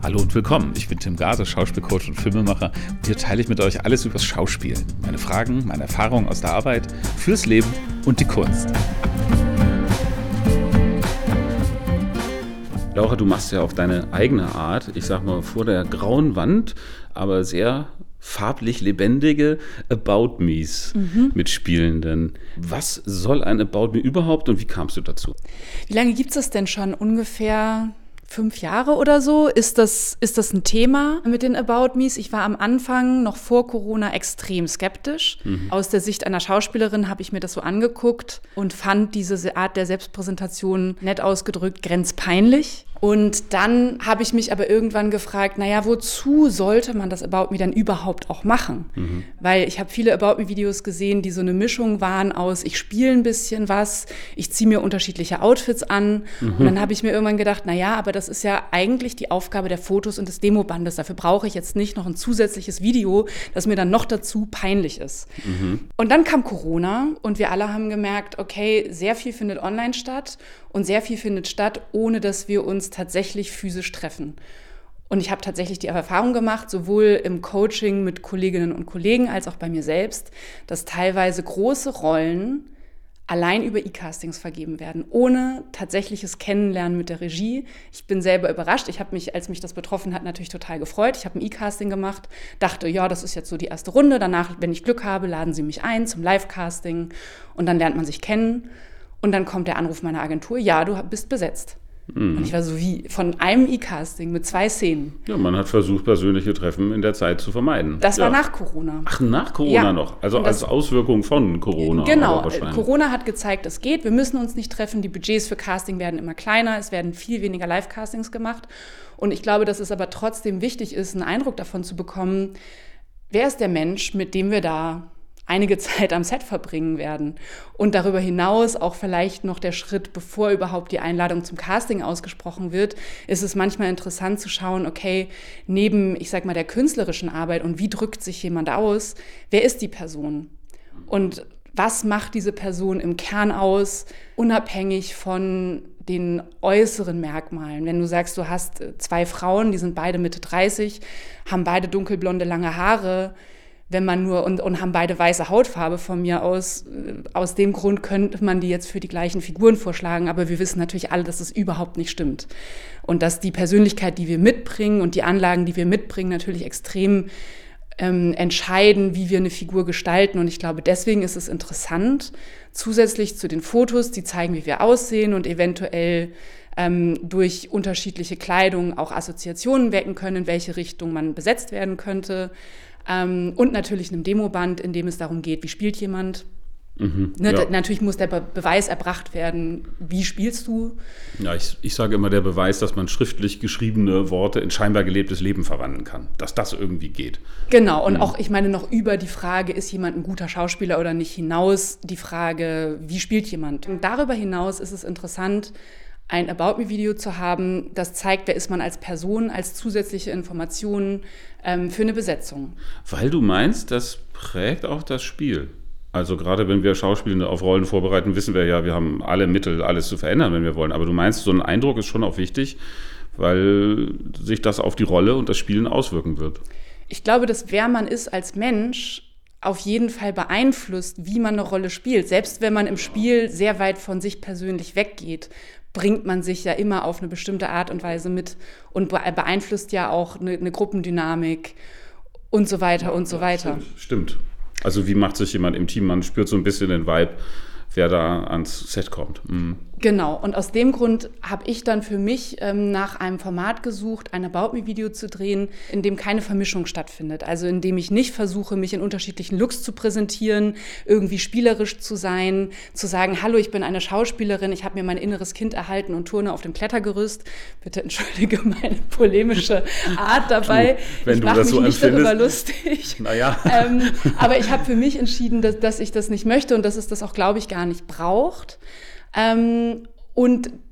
Hallo und willkommen, ich bin Tim Gase, Schauspielcoach und Filmemacher und hier teile ich mit euch alles übers Schauspielen. Meine Fragen, meine Erfahrungen aus der Arbeit, fürs Leben und die Kunst. Laura, du machst ja auf deine eigene Art, ich sag mal vor der grauen Wand, aber sehr farblich lebendige About Me's mit Spielenden. Was soll ein About Me überhaupt und wie kamst du dazu? Wie lange gibt es das denn schon? Ungefähr 5 Jahre oder so? Ist das ein Thema mit den About Me's? Ich war am Anfang, noch vor Corona, extrem skeptisch. Aus der Sicht einer Schauspielerin habe ich mir das so angeguckt und fand diese Art der Selbstpräsentation, nett ausgedrückt, grenzpeinlich. Und dann habe ich mich aber irgendwann gefragt, naja, wozu sollte man das About Me dann überhaupt auch machen? Weil ich habe viele About Me-Videos gesehen, die so eine Mischung waren aus, ich spiele ein bisschen was, ich ziehe mir unterschiedliche Outfits an. Und dann habe ich mir irgendwann gedacht, naja, aber das ist ja eigentlich die Aufgabe der Fotos und des Demobandes. Dafür brauche ich jetzt nicht noch ein zusätzliches Video, das mir dann noch dazu peinlich ist. Und dann kam Corona und wir alle haben gemerkt, okay, sehr viel findet online statt und sehr viel findet statt, ohne dass wir uns tatsächlich physisch treffen. Und ich habe tatsächlich die Erfahrung gemacht, sowohl im Coaching mit Kolleginnen und Kollegen als auch bei mir selbst, dass teilweise große Rollen allein über E-Castings vergeben werden, ohne tatsächliches Kennenlernen mit der Regie. Ich bin selber überrascht. Ich habe mich, als mich das betroffen hat, natürlich total gefreut. Ich habe ein E-Casting gemacht, dachte, ja, das ist jetzt so die erste Runde. Danach, wenn ich Glück habe, laden sie mich ein zum Live-Casting und dann lernt man sich kennen. Und dann kommt der Anruf meiner Agentur, ja, du bist besetzt. Und ich war so wie von einem E-Casting mit 2 Szenen. Ja, man hat versucht, persönliche Treffen in der Zeit zu vermeiden. Das war nach Corona. Ach, nach Corona noch? Also als Auswirkung von Corona? Genau, Corona hat gezeigt, es geht. Wir müssen uns nicht treffen. Die Budgets für Casting werden immer kleiner. Es werden viel weniger Live-Castings gemacht. Und ich glaube, dass es aber trotzdem wichtig ist, einen Eindruck davon zu bekommen, wer ist der Mensch, mit dem wir da einige Zeit am Set verbringen werden. Und darüber hinaus auch vielleicht noch der Schritt, bevor überhaupt die Einladung zum Casting ausgesprochen wird, ist es manchmal interessant zu schauen, okay, neben, ich sag mal, der künstlerischen Arbeit und wie drückt sich jemand aus, wer ist die Person? Und was macht diese Person im Kern aus, unabhängig von den äußeren Merkmalen? Wenn du sagst, du hast 2 Frauen, die sind beide Mitte 30, haben beide dunkelblonde, lange Haare, wenn man nur und haben beide weiße Hautfarbe von mir aus dem Grund könnte man die jetzt für die gleichen Figuren vorschlagen, aber wir wissen natürlich alle, dass es überhaupt nicht stimmt. Und dass die Persönlichkeit, die wir mitbringen und die Anlagen, die wir mitbringen, natürlich extrem entscheiden, wie wir eine Figur gestalten. Und ich glaube, deswegen ist es interessant, zusätzlich zu den Fotos, die zeigen, wie wir aussehen und eventuell durch unterschiedliche Kleidung auch Assoziationen wecken können, in welche Richtung man besetzt werden könnte. Und natürlich einem Demoband, in dem es darum geht, wie spielt jemand. Natürlich muss der Beweis erbracht werden, wie spielst du. Ja, ich sage immer, der Beweis, dass man schriftlich geschriebene Worte in scheinbar gelebtes Leben verwandeln kann, dass das irgendwie geht. Genau, und auch, ich meine, noch über die Frage, ist jemand ein guter Schauspieler oder nicht, hinaus die Frage, wie spielt jemand. Und darüber hinaus ist es interessant, ein About Me-Video zu haben, das zeigt, wer ist man als Person, als zusätzliche Informationen für eine Besetzung. Weil du meinst, das prägt auch das Spiel. Also gerade wenn wir Schauspielende auf Rollen vorbereiten, wissen wir ja, wir haben alle Mittel, alles zu verändern, wenn wir wollen. Aber du meinst, so ein Eindruck ist schon auch wichtig, weil sich das auf die Rolle und das Spielen auswirken wird. Ich glaube, dass wer man ist als Mensch auf jeden Fall beeinflusst, wie man eine Rolle spielt. Selbst wenn man im Spiel sehr weit von sich persönlich weggeht, bringt man sich ja immer auf eine bestimmte Art und Weise mit und beeinflusst ja auch eine Gruppendynamik und so weiter und so weiter. Stimmt. Also wie macht sich jemand im Team? Man spürt so ein bisschen den Vibe, wer da ans Set kommt. Genau, und aus dem Grund habe ich dann für mich nach einem Format gesucht, ein About Me-Video zu drehen, in dem keine Vermischung stattfindet. Also in dem ich nicht versuche, mich in unterschiedlichen Looks zu präsentieren, irgendwie spielerisch zu sein, zu sagen, hallo, ich bin eine Schauspielerin, ich habe mir mein inneres Kind erhalten und turne auf dem Klettergerüst. Bitte entschuldige meine polemische Art dabei. Wenn ich mache mich so nicht darüber lustig. Naja. Aber ich habe für mich entschieden, dass ich das nicht möchte und dass es das auch, glaube ich, gar nicht braucht. Und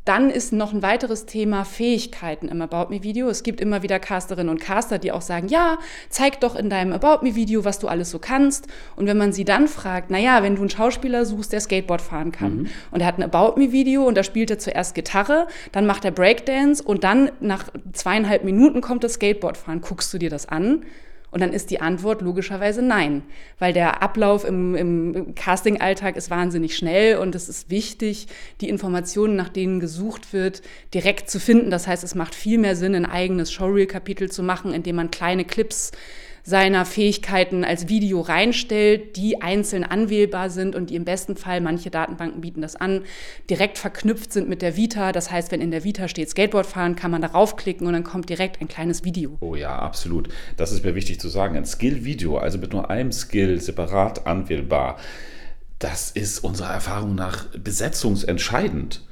Dann ist noch ein weiteres Thema Fähigkeiten im About Me Video. Es gibt immer wieder Casterinnen und Caster, die auch sagen, ja, zeig doch in deinem About Me Video, was du alles so kannst. Und wenn man sie dann fragt, naja, wenn du einen Schauspieler suchst, der Skateboard fahren kann und er hat ein About Me Video und da spielt er zuerst Gitarre, dann macht er Breakdance und dann nach 2,5 Minuten kommt das Skateboard fahren. Guckst du dir das an? Und dann ist die Antwort logischerweise nein, weil der Ablauf im Casting-Alltag ist wahnsinnig schnell und es ist wichtig, die Informationen, nach denen gesucht wird, direkt zu finden. Das heißt, es macht viel mehr Sinn, ein eigenes Showreel-Kapitel zu machen, in dem man kleine Clips seiner Fähigkeiten als Video reinstellt, die einzeln anwählbar sind und die im besten Fall, manche Datenbanken bieten das an, direkt verknüpft sind mit der Vita. Das heißt, wenn in der Vita steht Skateboard fahren, kann man darauf klicken und dann kommt direkt ein kleines Video. Oh ja, absolut. Das ist mir wichtig zu sagen. Ein Skill-Video, also mit nur einem Skill separat anwählbar, das ist unserer Erfahrung nach besetzungsentscheidend.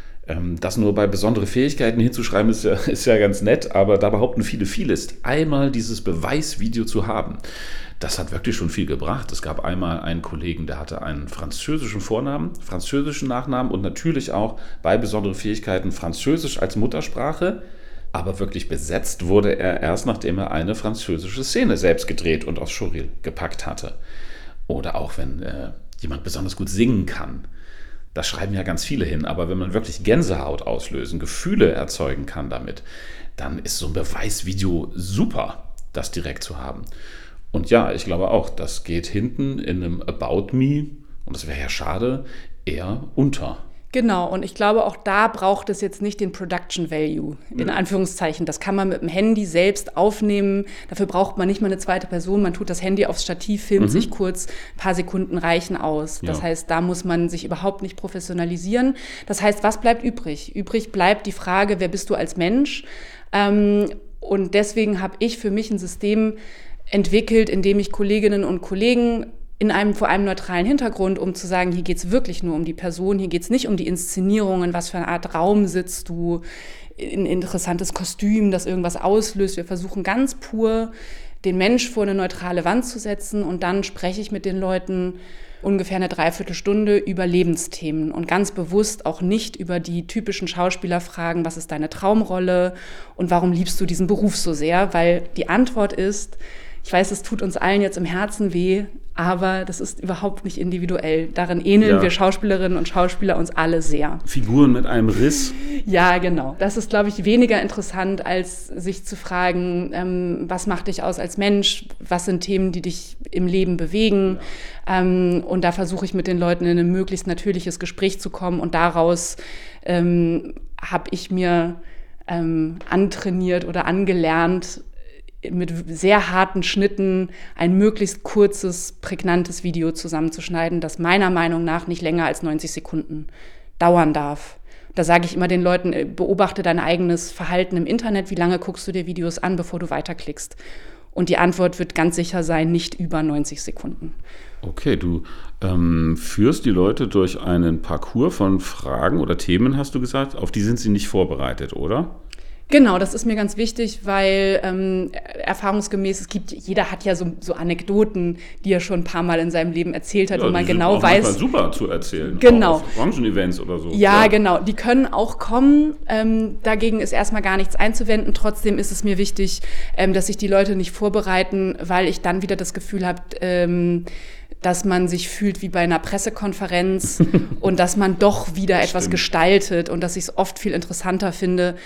Das nur bei besondere Fähigkeiten hinzuschreiben, ist ja ganz nett, aber da behaupten viele, vieles. Einmal dieses Beweisvideo zu haben, das hat wirklich schon viel gebracht. Es gab einmal einen Kollegen, der hatte einen französischen Vornamen, französischen Nachnamen und natürlich auch bei besonderen Fähigkeiten Französisch als Muttersprache. Aber wirklich besetzt wurde er erst, nachdem er eine französische Szene selbst gedreht und aufs Showreel gepackt hatte. Oder auch wenn jemand besonders gut singen kann. Das schreiben ja ganz viele hin, aber wenn man wirklich Gänsehaut auslösen, Gefühle erzeugen kann damit, dann ist so ein Beweisvideo super, das direkt zu haben. Und ja, ich glaube auch, das geht hinten in einem About Me, und das wäre ja schade, eher unter. Genau, und ich glaube, auch da braucht es jetzt nicht den Production Value, in Anführungszeichen. Das kann man mit dem Handy selbst aufnehmen. Dafür braucht man nicht mal eine zweite Person. Man tut das Handy aufs Stativ, filmt sich kurz, ein paar Sekunden reichen aus. Das heißt, da muss man sich überhaupt nicht professionalisieren. Das heißt, was bleibt übrig? Übrig bleibt die Frage, wer bist du als Mensch? Und deswegen habe ich für mich ein System entwickelt, in dem ich Kolleginnen und Kollegen vor einem neutralen Hintergrund, um zu sagen, hier geht es wirklich nur um die Person, hier geht es nicht um die Inszenierung, in was für eine Art Raum sitzt du, ein interessantes Kostüm, das irgendwas auslöst. Wir versuchen ganz pur, den Mensch vor eine neutrale Wand zu setzen und dann spreche ich mit den Leuten ungefähr eine Dreiviertelstunde über Lebensthemen und ganz bewusst auch nicht über die typischen Schauspielerfragen, was ist deine Traumrolle und warum liebst du diesen Beruf so sehr, weil die Antwort ist, ich weiß, es tut uns allen jetzt im Herzen weh, aber das ist überhaupt nicht individuell. Darin ähneln wir Schauspielerinnen und Schauspieler uns alle sehr. Figuren mit einem Riss. Ja, genau. Das ist, glaube ich, weniger interessant, als sich zu fragen, was macht dich aus als Mensch? Was sind Themen, die dich im Leben bewegen? Ja. Und da versuche ich mit den Leuten in ein möglichst natürliches Gespräch zu kommen. Und daraus habe ich mir antrainiert oder angelernt, mit sehr harten Schnitten ein möglichst kurzes, prägnantes Video zusammenzuschneiden, das meiner Meinung nach nicht länger als 90 Sekunden dauern darf. Da sage ich immer den Leuten, beobachte dein eigenes Verhalten im Internet, wie lange guckst du dir Videos an, bevor du weiterklickst? Und die Antwort wird ganz sicher sein, nicht über 90 Sekunden. Okay, du führst die Leute durch einen Parcours von Fragen oder Themen, hast du gesagt, auf die sind sie nicht vorbereitet, oder? Genau, das ist mir ganz wichtig, weil erfahrungsgemäß, jeder hat ja so Anekdoten, die er schon ein paar Mal in seinem Leben erzählt hat, ja, und man die sind genau auch weiß. Super zu erzählen. Genau. Auch auf Branchen-Events oder so. Ja, genau. Die können auch kommen. Dagegen ist erstmal gar nichts einzuwenden. Trotzdem ist es mir wichtig, dass sich die Leute nicht vorbereiten, weil ich dann wieder das Gefühl habe, dass man sich fühlt wie bei einer Pressekonferenz und dass man doch wieder etwas gestaltet und dass ich es oft viel interessanter finde,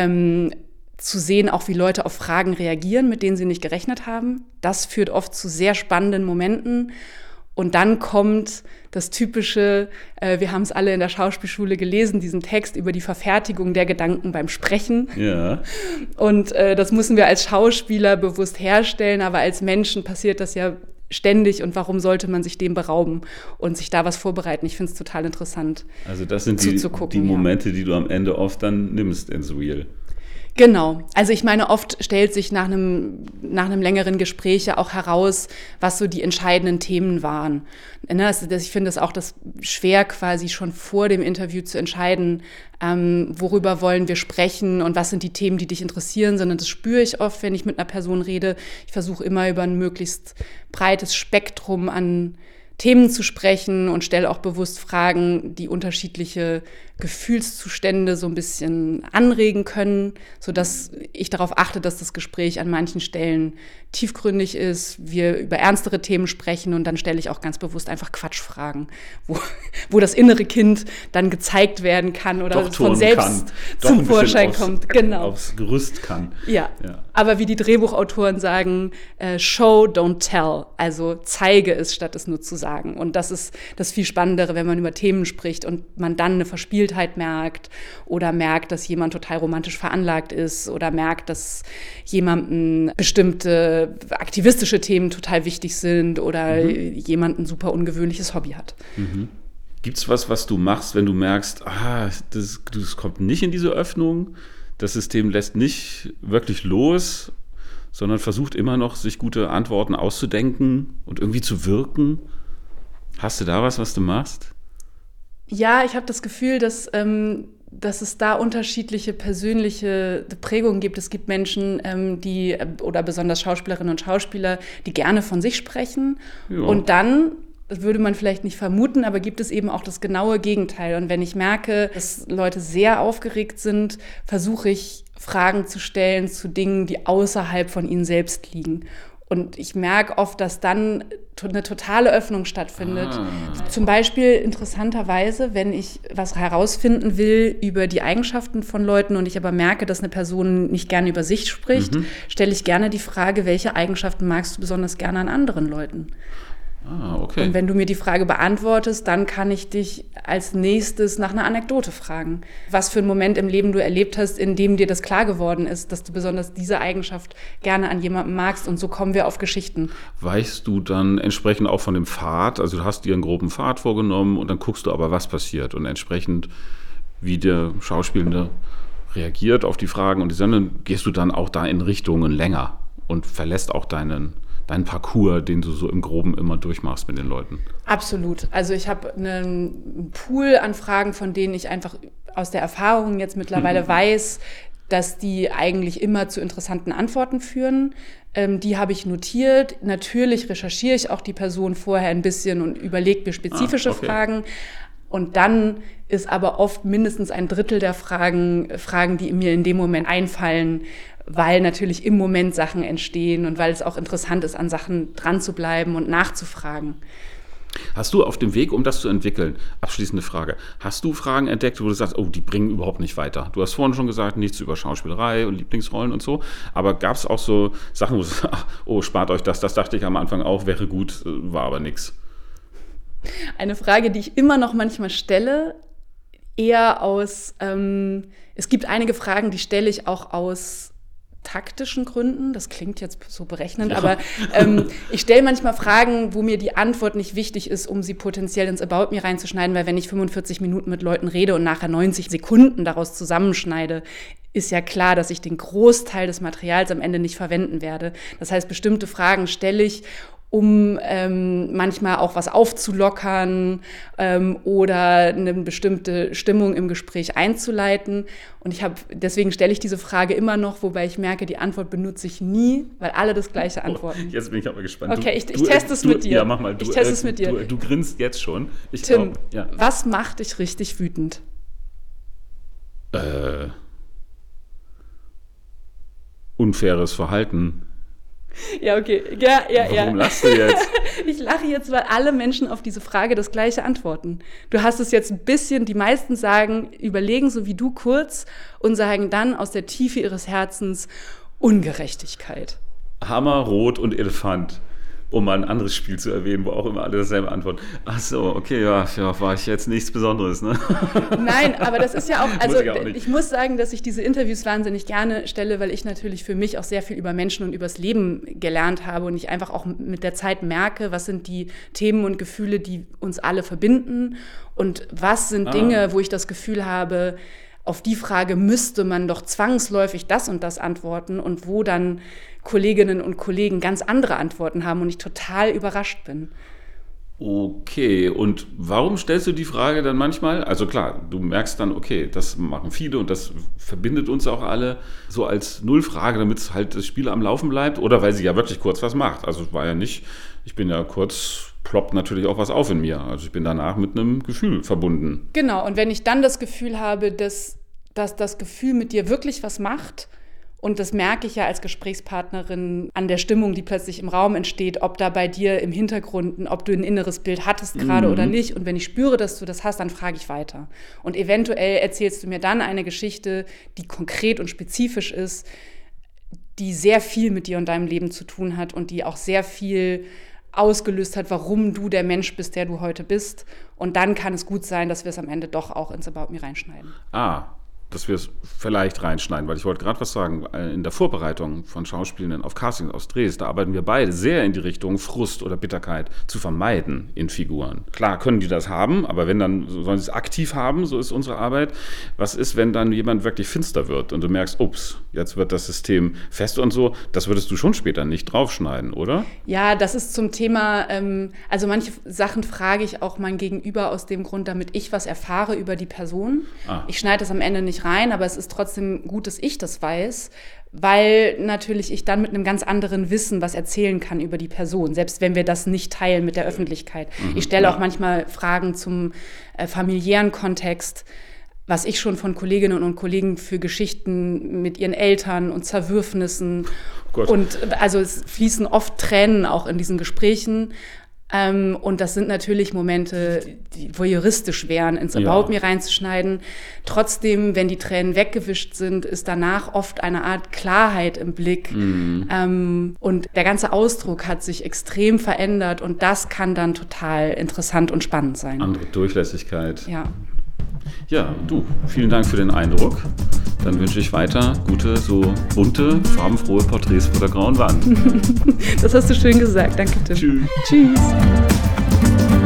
zu sehen, auch wie Leute auf Fragen reagieren, mit denen sie nicht gerechnet haben. Das führt oft zu sehr spannenden Momenten. Und dann kommt das typische, wir haben es alle in der Schauspielschule gelesen, diesen Text über die Verfertigung der Gedanken beim Sprechen. Ja. Und das müssen wir als Schauspieler bewusst herstellen, aber als Menschen passiert das ja ständig, und warum sollte man sich dem berauben und sich da was vorbereiten? Ich finde es total interessant. Also das sind die Momente, die du am Ende oft dann nimmst ins Reel. Genau. Also ich meine, oft stellt sich nach einem längeren Gespräch ja auch heraus, was so die entscheidenden Themen waren. Ich finde es auch schwer, quasi schon vor dem Interview zu entscheiden, worüber wollen wir sprechen und was sind die Themen, die dich interessieren, sondern das spüre ich oft, wenn ich mit einer Person rede. Ich versuche immer über ein möglichst breites Spektrum an Themen zu sprechen und stelle auch bewusst Fragen, die unterschiedliche Gefühlszustände so ein bisschen anregen können, sodass ich darauf achte, dass das Gespräch an manchen Stellen tiefgründig ist, wir über ernstere Themen sprechen und dann stelle ich auch ganz bewusst einfach Quatschfragen, wo das innere Kind dann gezeigt werden kann oder doch von selbst zum Vorschein kommt. Genau. Aufs Gerüst kann. Ja, aber wie die Drehbuchautoren sagen, show, don't tell, also zeige es, statt es nur zu sagen. Und das ist das viel Spannendere, wenn man über Themen spricht und man dann eine Verspieltheit merkt oder merkt, dass jemand total romantisch veranlagt ist oder merkt, dass jemandem bestimmte aktivistische Themen total wichtig sind oder jemand ein super ungewöhnliches Hobby hat. Gibt's was du machst, wenn du merkst, das kommt nicht in diese Öffnung, das System lässt nicht wirklich los, sondern versucht immer noch, sich gute Antworten auszudenken und irgendwie zu wirken? Hast du da was du machst? Ja, ich habe das Gefühl, dass es da unterschiedliche persönliche Prägungen gibt. Es gibt Menschen, die, oder besonders Schauspielerinnen und Schauspieler, die gerne von sich sprechen. Ja. Und dann, das würde man vielleicht nicht vermuten, aber gibt es eben auch das genaue Gegenteil. Und wenn ich merke, dass Leute sehr aufgeregt sind, versuche ich, Fragen zu stellen zu Dingen, die außerhalb von ihnen selbst liegen. Und ich merke oft, dass dann eine totale Öffnung stattfindet. Zum Beispiel interessanterweise, wenn ich was herausfinden will über die Eigenschaften von Leuten und ich aber merke, dass eine Person nicht gerne über sich spricht, stelle ich gerne die Frage, welche Eigenschaften magst du besonders gerne an anderen Leuten? Okay. Und wenn du mir die Frage beantwortest, dann kann ich dich als nächstes nach einer Anekdote fragen. Was für einen Moment im Leben du erlebt hast, in dem dir das klar geworden ist, dass du besonders diese Eigenschaft gerne an jemandem magst. Und so kommen wir auf Geschichten. Weichst du dann entsprechend auch von dem Pfad? Also du hast dir einen groben Pfad vorgenommen und dann guckst du aber, was passiert. Und entsprechend, wie der Schauspielende reagiert auf die Fragen und die Sendung, gehst du dann auch da in Richtungen länger und verlässt auch deinen Parcours, den du so im Groben immer durchmachst mit den Leuten. Absolut. Also ich habe einen Pool an Fragen, von denen ich einfach aus der Erfahrung jetzt mittlerweile weiß, dass die eigentlich immer zu interessanten Antworten führen. Die habe ich notiert. Natürlich recherchiere ich auch die Person vorher ein bisschen und überlege mir spezifische Fragen. Und dann ist aber oft mindestens ein Drittel der Fragen, die mir in dem Moment einfallen, weil natürlich im Moment Sachen entstehen und weil es auch interessant ist, an Sachen dran zu bleiben und nachzufragen. Hast du auf dem Weg, um das zu entwickeln, abschließende Frage, hast du Fragen entdeckt, wo du sagst, die bringen überhaupt nicht weiter? Du hast vorhin schon gesagt, nichts über Schauspielerei und Lieblingsrollen und so, aber gab es auch so Sachen, wo du sagst, spart euch das dachte ich am Anfang auch, wäre gut, war aber nichts. Eine Frage, die ich immer noch manchmal stelle, eher aus, es gibt einige Fragen, die stelle ich auch aus taktischen Gründen, das klingt jetzt so berechnend, aber ich stelle manchmal Fragen, wo mir die Antwort nicht wichtig ist, um sie potenziell ins About Me reinzuschneiden, weil wenn ich 45 Minuten mit Leuten rede und nachher 90 Sekunden daraus zusammenschneide, ist ja klar, dass ich den Großteil des Materials am Ende nicht verwenden werde. Das heißt, bestimmte Fragen stelle ich, um manchmal auch was aufzulockern oder eine bestimmte Stimmung im Gespräch einzuleiten. Und deswegen stelle ich diese Frage immer noch, wobei ich merke, die Antwort benutze ich nie, weil alle das Gleiche antworten. Jetzt bin ich aber gespannt. Okay, ich teste es mit dir. Ja, mach mal. Ich teste es mit dir. Du grinst jetzt schon. Tim, was macht dich richtig wütend? Unfaires Verhalten. Ja, okay. Ja. Warum lachst du jetzt? Ich lache jetzt, weil alle Menschen auf diese Frage das Gleiche antworten. Du hast es jetzt ein bisschen, die meisten überlegen so wie du kurz und sagen dann aus der Tiefe ihres Herzens Ungerechtigkeit. Hammer, Rot und Elefant. Um mal ein anderes Spiel zu erwähnen, wo auch immer alle dasselbe antworten. Ach so, okay, ja, war ich jetzt nichts Besonderes, ne? Nein, aber das ist ja auch, also ich muss sagen, dass ich diese Interviews wahnsinnig gerne stelle, weil ich natürlich für mich auch sehr viel über Menschen und übers Leben gelernt habe und ich einfach auch mit der Zeit merke, was sind die Themen und Gefühle, die uns alle verbinden und was sind Dinge, wo ich das Gefühl habe, auf die Frage müsste man doch zwangsläufig das und das antworten und wo dann Kolleginnen und Kollegen ganz andere Antworten haben und ich total überrascht bin. Okay, und warum stellst du die Frage dann manchmal? Also klar, du merkst dann, okay, das machen viele und das verbindet uns auch alle so als Nullfrage, damit es halt das Spiel am Laufen bleibt oder weil sie ja wirklich kurz was macht. Also es war ja nicht, ich bin ja kurz ploppt natürlich auch was auf in mir. Also ich bin danach mit einem Gefühl verbunden. Genau, und wenn ich dann das Gefühl habe, dass das Gefühl mit dir wirklich was macht, und das merke ich ja als Gesprächspartnerin an der Stimmung, die plötzlich im Raum entsteht, ob da bei dir im Hintergrund, ob du ein inneres Bild hattest gerade oder nicht. Und wenn ich spüre, dass du das hast, dann frage ich weiter. Und eventuell erzählst du mir dann eine Geschichte, die konkret und spezifisch ist, die sehr viel mit dir und deinem Leben zu tun hat und die auch sehr viel ausgelöst hat, warum du der Mensch bist, der du heute bist. Und dann kann es gut sein, dass wir es am Ende doch auch ins About Me reinschneiden. Dass wir es vielleicht reinschneiden, weil ich wollte gerade was sagen, in der Vorbereitung von Schauspielenden auf Castings, aus Drehs, da arbeiten wir beide sehr in die Richtung, Frust oder Bitterkeit zu vermeiden in Figuren. Klar können die das haben, aber wenn dann, sollen sie es aktiv haben, so ist unsere Arbeit. Was ist, wenn dann jemand wirklich finster wird und du merkst, ups, jetzt wird das System fest und so, das würdest du schon später nicht draufschneiden, oder? Ja, das ist zum Thema, also manche Sachen frage ich auch mein Gegenüber aus dem Grund, damit ich was erfahre über die Person. Ich schneide es am Ende nicht rein, aber es ist trotzdem gut, dass ich das weiß, weil natürlich ich dann mit einem ganz anderen Wissen was erzählen kann über die Person, selbst wenn wir das nicht teilen mit der Öffentlichkeit. Ich stelle auch manchmal Fragen zum familiären Kontext, was ich schon von Kolleginnen und Kollegen für Geschichten mit ihren Eltern und Zerwürfnissen und also es fließen oft Tränen auch in diesen Gesprächen. Und das sind natürlich Momente, die voyeuristisch wären, ins About Me reinzuschneiden. Trotzdem, wenn die Tränen weggewischt sind, ist danach oft eine Art Klarheit im Blick. Und der ganze Ausdruck hat sich extrem verändert und das kann dann total interessant und spannend sein. Andere Durchlässigkeit. Ja, du, vielen Dank für den Eindruck. Dann wünsche ich weiter gute, so bunte, farbenfrohe Porträts vor der grauen Wand. Das hast du schön gesagt. Danke, Tim. Tschüss. Tschüss.